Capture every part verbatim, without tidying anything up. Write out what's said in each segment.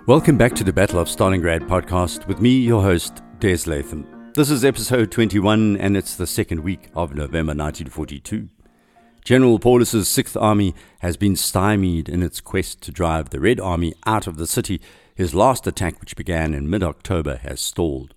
Welcome back to the Battle of Stalingrad podcast with me, your host, Des Latham. This is episode twenty-one and it's the second week of November nineteen forty-two. General Paulus's Sixth Army has been stymied in its quest to drive the Red Army out of the city. His last attack, which began in mid-October, has stalled.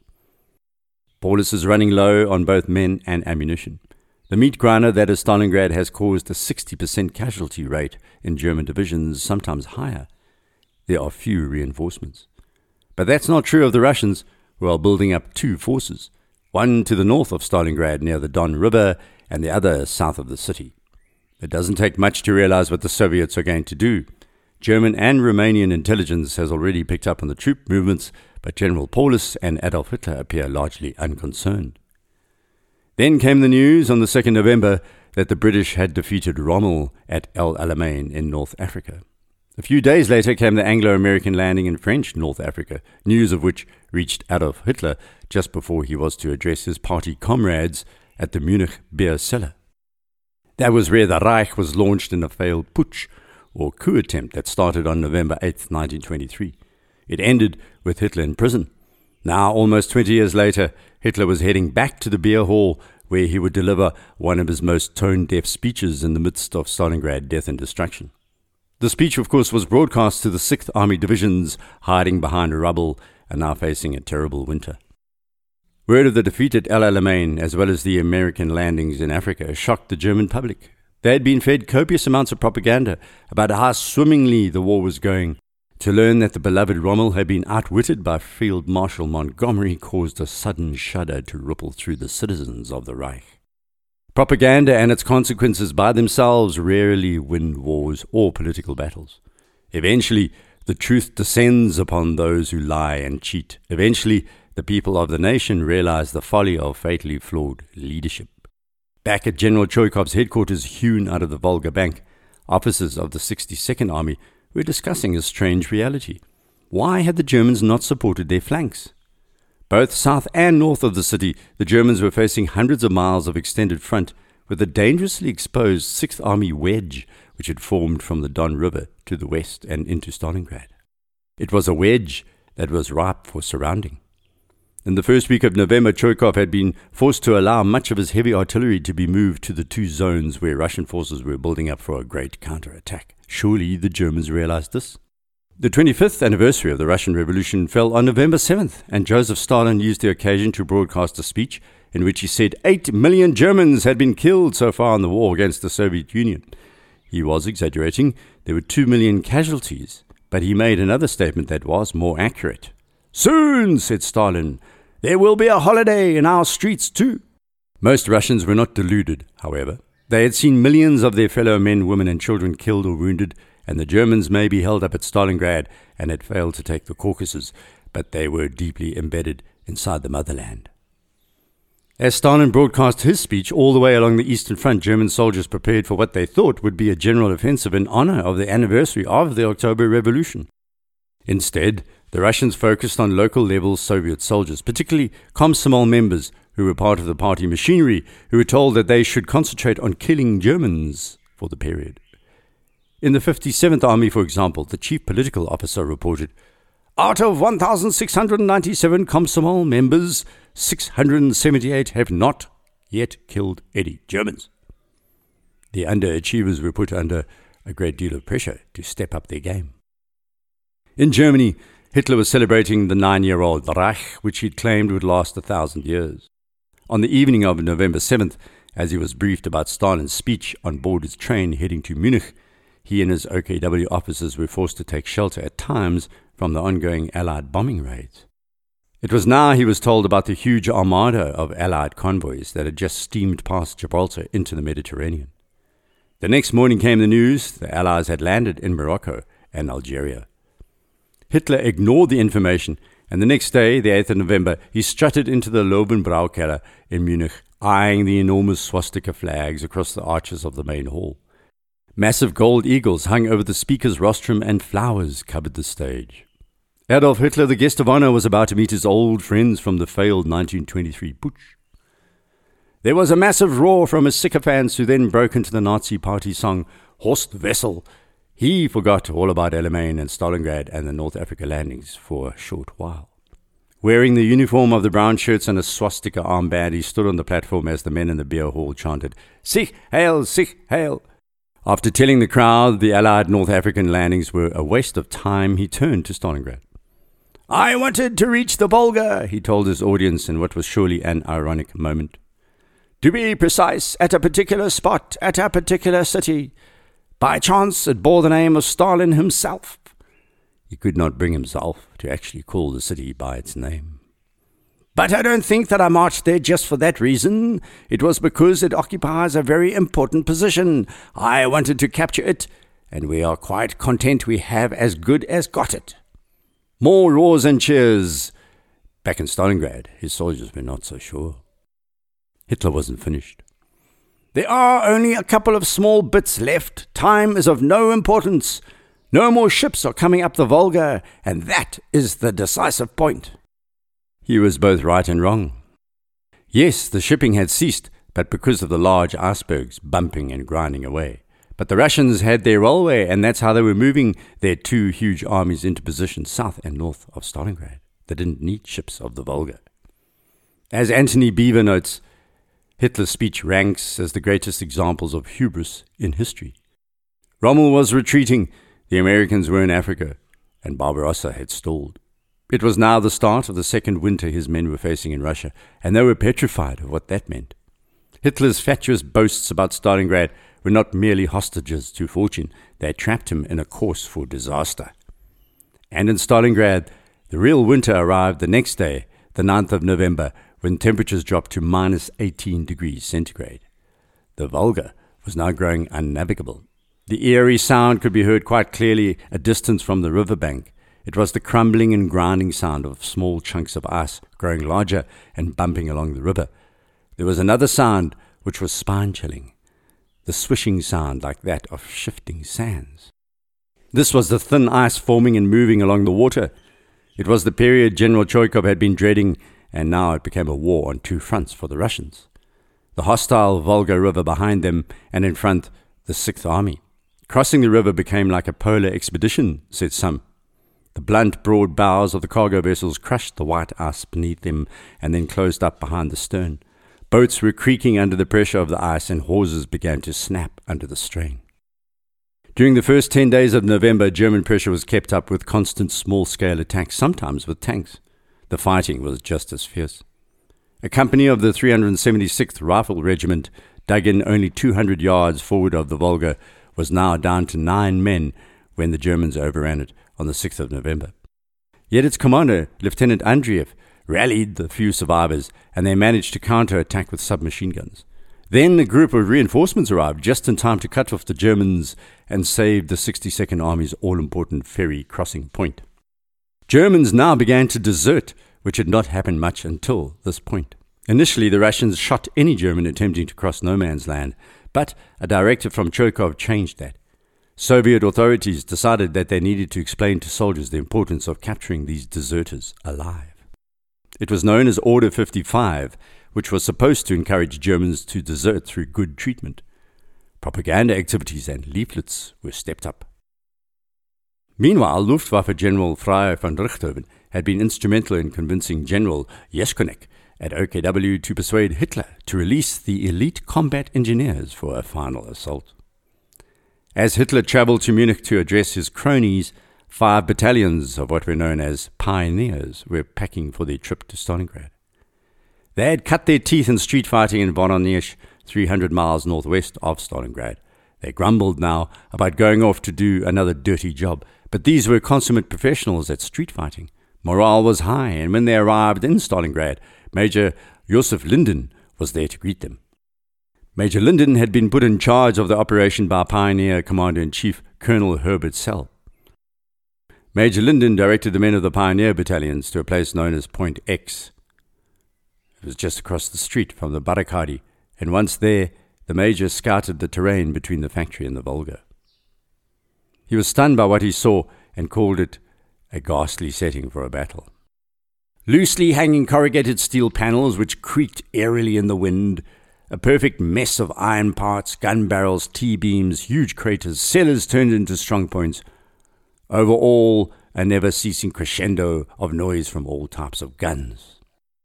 Paulus is running low on both men and ammunition. The meat grinder that is Stalingrad has caused a sixty percent casualty rate in German divisions, sometimes higher. There are few reinforcements. But that's not true of the Russians, who are building up two forces, one to the north of Stalingrad near the Don River and the other south of the city. It doesn't take much to realize what the Soviets are going to do. German and Romanian intelligence has already picked up on the troop movements, but General Paulus and Adolf Hitler appear largely unconcerned. Then came the news on the second of November that the British had defeated Rommel at El Alamein in North Africa. A few days later came the Anglo-American landing in French North Africa, news of which reached Adolf Hitler just before he was to address his party comrades at the Munich beer cellar. That was where the Reich was launched in a failed putsch, or coup attempt that started on November eighth, nineteen twenty-three. It ended with Hitler in prison. Now, almost twenty years later, Hitler was heading back to the beer hall where he would deliver one of his most tone-deaf speeches in the midst of Stalingrad death and destruction. The speech, of course, was broadcast to the Sixth Army divisions hiding behind rubble and now facing a terrible winter. Word of the defeat at El Alamein, as well as the American landings in Africa, shocked the German public. They had been fed copious amounts of propaganda about how swimmingly the war was going. To learn that the beloved Rommel had been outwitted by Field Marshal Montgomery caused a sudden shudder to ripple through the citizens of the Reich. Propaganda and its consequences by themselves rarely win wars or political battles. Eventually, the truth descends upon those who lie and cheat. Eventually, the people of the nation realize the folly of fatally flawed leadership. Back at General Choikov's headquarters hewn out of the Volga Bank, officers of the sixty-second Army were discussing a strange reality. Why had the Germans not supported their flanks? Both south and north of the city, the Germans were facing hundreds of miles of extended front with a dangerously exposed Sixth Army wedge which had formed from the Don River to the west and into Stalingrad. It was a wedge that was ripe for surrounding. In the first week of November, Choikov had been forced to allow much of his heavy artillery to be moved to the two zones where Russian forces were building up for a great counterattack. Surely the Germans realized this. The twenty-fifth anniversary of the Russian Revolution fell on November seventh, and Joseph Stalin used the occasion to broadcast a speech in which he said eight million Germans had been killed so far in the war against the Soviet Union. He was exaggerating. There were two million casualties, but he made another statement that was more accurate. "Soon," said Stalin, "there will be a holiday in our streets too." Most Russians were not deluded, however. They had seen millions of their fellow men, women and children killed or wounded, and the Germans may be held up at Stalingrad and had failed to take the Caucasus, but they were deeply embedded inside the motherland. As Stalin broadcast his speech all the way along the Eastern Front, German soldiers prepared for what they thought would be a general offensive in honor of the anniversary of the October Revolution. Instead, the Russians focused on local-level Soviet soldiers, particularly Komsomol members who were part of the party machinery, who were told that they should concentrate on killing Germans for the period. In the fifty-seventh Army, for example, the chief political officer reported, "Out of one thousand six hundred ninety-seven Komsomol members, six hundred seventy-eight have not yet killed any Germans." The underachievers were put under a great deal of pressure to step up their game. In Germany, Hitler was celebrating the nine-year-old Reich, which he'd claimed would last a thousand years. On the evening of November seventh, as he was briefed about Stalin's speech on board his train heading to Munich, he and his O K W officers were forced to take shelter at times from the ongoing Allied bombing raids. It was now he was told about the huge armada of Allied convoys that had just steamed past Gibraltar into the Mediterranean. The next morning came the news the Allies had landed in Morocco and Algeria. Hitler ignored the information, and the next day, the eighth of November, he strutted into the Löwenbräu-Keller in Munich, eyeing the enormous swastika flags across the arches of the main hall. Massive gold eagles hung over the speaker's rostrum and flowers covered the stage. Adolf Hitler, the guest of honor, was about to meet his old friends from the failed nineteen twenty-three putsch. There was a massive roar from his sycophants who then broke into the Nazi party song, Horst Wessel, He forgot all about El Alamein and Stalingrad and the North Africa landings for a short while. Wearing the uniform of the brown shirts and a swastika armband, he stood on the platform as the men in the beer hall chanted, "Sieg Heil! Sieg Heil!" After telling the crowd the Allied North African landings were a waste of time, he turned to Stalingrad. "I wanted to reach the Volga," he told his audience in what was surely an ironic moment. "To be precise, at a particular spot, at a particular city. By chance, it bore the name of Stalin himself." He could not bring himself to actually call the city by its name. "But I don't think that I marched there just for that reason. It was because it occupies a very important position. I wanted to capture it, and we are quite content we have as good as got it." More roars and cheers. Back in Stalingrad, his soldiers were not so sure. Hitler wasn't finished. "There are only a couple of small bits left. Time is of no importance. No more ships are coming up the Volga, and that is the decisive point." He was both right and wrong. Yes, the shipping had ceased, but because of the large icebergs bumping and grinding away. But the Russians had their railway, and that's how they were moving their two huge armies into position south and north of Stalingrad. They didn't need ships of the Volga. As Anthony Beevor notes, Hitler's speech ranks as the greatest examples of hubris in history. Rommel was retreating, the Americans were in Africa, and Barbarossa had stalled. It was now the start of the second winter his men were facing in Russia, and they were petrified of what that meant. Hitler's fatuous boasts about Stalingrad were not merely hostages to fortune, they trapped him in a course for disaster. And in Stalingrad, the real winter arrived the next day, the ninth of November, when temperatures dropped to minus eighteen degrees centigrade. The Volga was now growing unnavigable. The eerie sound could be heard quite clearly a distance from the riverbank. It was the crumbling and grinding sound of small chunks of ice growing larger and bumping along the river. There was another sound which was spine-chilling, the swishing sound like that of shifting sands. This was the thin ice forming and moving along the water. It was the period General Choikov had been dreading, and now it became a war on two fronts for the Russians. The hostile Volga River behind them, and in front, the Sixth Army. Crossing the river became like a polar expedition, said some. The blunt, broad bows of the cargo vessels crushed the white ice beneath them and then closed up behind the stern. Boats were creaking under the pressure of the ice, and hawsers began to snap under the strain. During the first ten days of November, German pressure was kept up with constant small-scale attacks, sometimes with tanks. The fighting was just as fierce. A company of the three hundred seventy-sixth Rifle Regiment, dug in only two hundred yards forward of the Volga, was now down to nine men when the Germans overran it on the sixth of November. Yet its commander, Lieutenant Andreev, rallied the few survivors, and they managed to counter-attack with submachine guns. Then a group of reinforcements arrived just in time to cut off the Germans and save the sixty-second Army's all-important ferry crossing point. Germans now began to desert, which had not happened much until this point. Initially, the Russians shot any German attempting to cross no man's land, but a directive from Choikov changed that. Soviet authorities decided that they needed to explain to soldiers the importance of capturing these deserters alive. It was known as Order fifty-five, which was supposed to encourage Germans to desert through good treatment. Propaganda activities and leaflets were stepped up. Meanwhile, Luftwaffe General Frey von Richthofen had been instrumental in convincing General Jeschkonek at O K W to persuade Hitler to release the elite combat engineers for a final assault. As Hitler travelled to Munich to address his cronies, five battalions of what were known as pioneers were packing for their trip to Stalingrad. They had cut their teeth in street fighting in Voronezh, three hundred miles northwest of Stalingrad. They grumbled now about going off to do another dirty job, but these were consummate professionals at street fighting. Morale was high, and when they arrived in Stalingrad, Major Josef Linden was there to greet them. Major Linden had been put in charge of the operation by Pioneer Commander-in-Chief Colonel Herbert Sell. Major Linden directed the men of the Pioneer battalions to a place known as Point X. It was just across the street from the Barakadi, and once there, the Major scouted the terrain between the factory and the Volga. He was stunned by what he saw and called it a ghastly setting for a battle. Loosely hanging corrugated steel panels which creaked eerily in the wind, A perfect mess of iron parts, gun barrels, T-beams, huge craters, cellars turned into strong points. Over all, a never-ceasing crescendo of noise from all types of guns.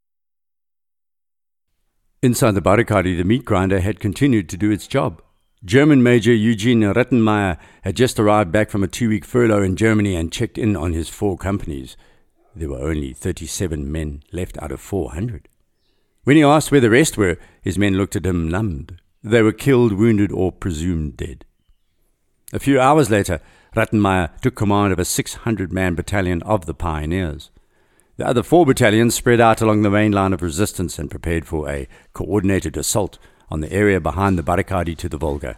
Inside the Barikadi, the meat grinder had continued to do its job. German Major Eugene Rettenmeier had just arrived back from a two-week furlough in Germany and checked in on his four companies. There were only thirty-seven men left out of four hundred. When he asked where the rest were, his men looked at him numbed. They were killed, wounded, or presumed dead. A few hours later, Rettenmeier took command of a six hundred man battalion of the Pioneers. The other four battalions spread out along the main line of resistance and prepared for a coordinated assault on the area behind the Barikadi to the Volga.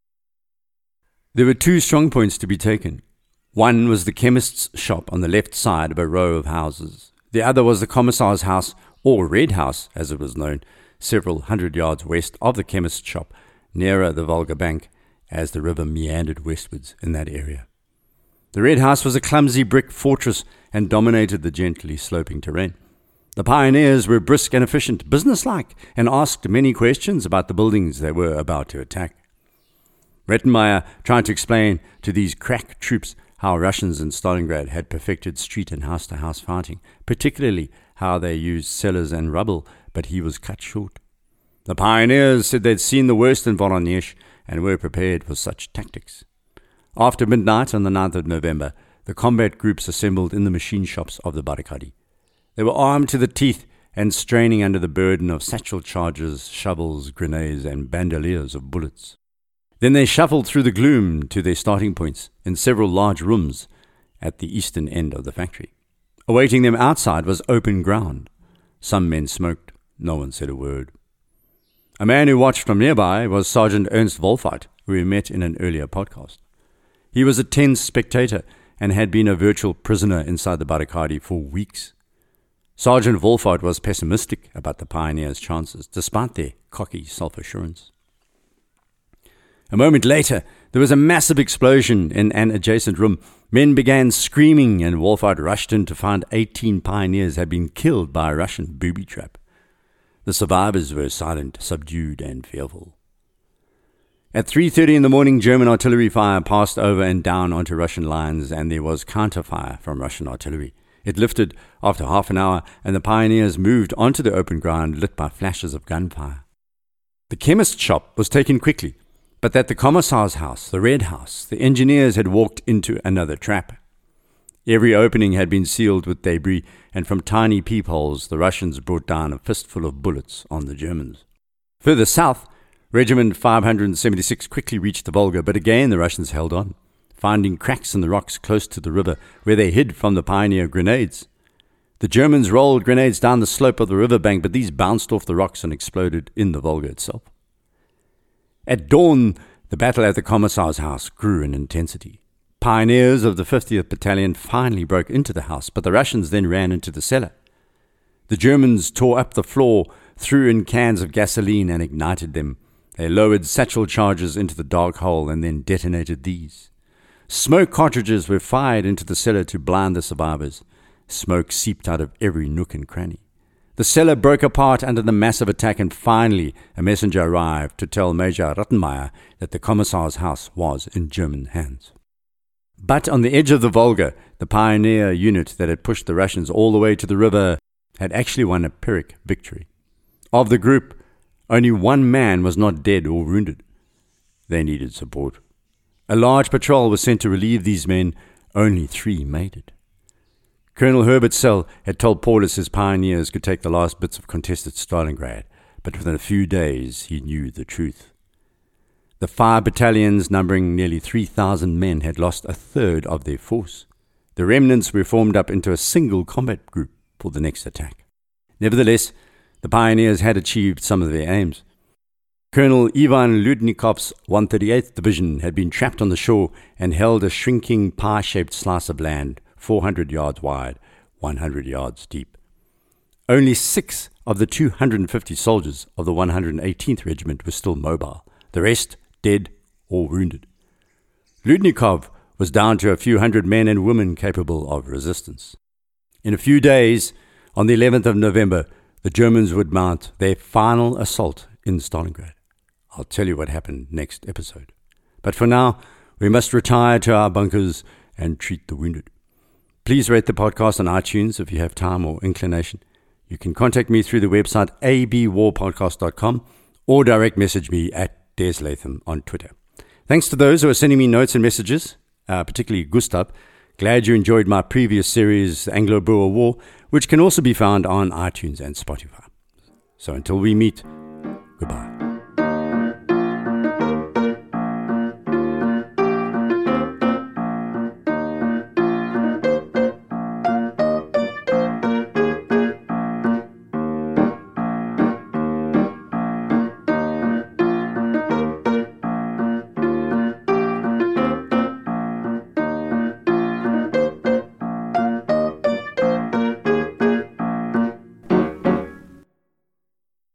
There were two strong points to be taken. One was the chemist's shop on the left side of a row of houses. The other was the Commissar's house, or Red House as it was known, several hundred yards west of the chemist's shop, nearer the Volga bank as the river meandered westwards in that area. The Red House was a clumsy brick fortress and dominated the gently sloping terrain. The Pioneers were brisk and efficient, businesslike, and asked many questions about the buildings they were about to attack. Rettenmeier tried to explain to these crack troops how Russians in Stalingrad had perfected street and house-to-house fighting, particularly how they used cellars and rubble, but he was cut short. The Pioneers said they'd seen the worst in Voronezh and were prepared for such tactics. After midnight on the ninth of November, the combat groups assembled in the machine shops of the Barikadi. They were armed to the teeth and straining under the burden of satchel charges, shovels, grenades, and bandoliers of bullets. Then they shuffled through the gloom to their starting points in several large rooms at the eastern end of the factory. Awaiting them outside was open ground. Some men smoked. No one said a word. A man who watched from nearby was Sergeant Ernst Wolfert, who we met in an earlier podcast. He was a tense spectator and had been a virtual prisoner inside the Barikadi for weeks. Sergeant Wolfert was pessimistic about the Pioneers' chances, despite their cocky self-assurance. A moment later, there was a massive explosion in an adjacent room. Men began screaming, and Wolfert rushed in to find eighteen Pioneers had been killed by a Russian booby trap. The survivors were silent, subdued, and fearful. At three thirty in the morning, German artillery fire passed over and down onto Russian lines, and there was counterfire from Russian artillery. It lifted after half an hour, and the Pioneers moved onto the open ground, lit by flashes of gunfire. The chemist's shop was taken quickly, but at the Commissar's house, the Red House, the engineers had walked into another trap. Every opening had been sealed with debris, and from tiny peepholes the Russians brought down a fistful of bullets on the Germans. Further south, Regiment five hundred seventy-six quickly reached the Volga, but again the Russians held on, finding cracks in the rocks close to the river where they hid from the Pioneer grenades. The Germans rolled grenades down the slope of the riverbank, but these bounced off the rocks and exploded in the Volga itself. At dawn, the battle at the Commissar's house grew in intensity. Pioneers of the fiftieth Battalion finally broke into the house, but the Russians then ran into the cellar. The Germans tore up the floor, threw in cans of gasoline, and ignited them. They lowered satchel charges into the dark hole and then detonated these. Smoke cartridges were fired into the cellar to blind the survivors. Smoke seeped out of every nook and cranny. The cellar broke apart under the massive attack, and finally a messenger arrived to tell Major Rettenmeier that the Commissar's house was in German hands. But on the edge of the Volga, the Pioneer unit that had pushed the Russians all the way to the river had actually won a Pyrrhic victory. Of the group, only one man was not dead or wounded. They needed support. A large patrol was sent to relieve these men. Only three made it. Colonel Herbert Sell had told Paulus his Pioneers could take the last bits of contested Stalingrad, but within a few days he knew the truth. The five battalions, numbering nearly three thousand men, had lost a third of their force. The remnants were formed up into a single combat group for the next attack. Nevertheless, the Pioneers had achieved some of their aims. Colonel Ivan Ludnikov's one hundred thirty-eighth Division had been trapped on the shore and held a shrinking pie-shaped slice of land, four hundred yards wide, one hundred yards deep. Only six of the two hundred fifty soldiers of the one hundred eighteenth Regiment were still mobile, the rest dead or wounded. Ludnikov was down to a few hundred men and women capable of resistance. In a few days, on the eleventh of November, the Germans would mount their final assault in Stalingrad. I'll tell you what happened next episode. But for now, we must retire to our bunkers and treat the wounded. Please rate the podcast on iTunes if you have time or inclination. You can contact me through the website a b war podcast dot com or direct message me at Des Latham on Twitter. Thanks to those who are sending me notes and messages, uh, particularly Gustav. Glad you enjoyed my previous series, Anglo-Boer War, which can also be found on iTunes and Spotify. So until we meet, goodbye.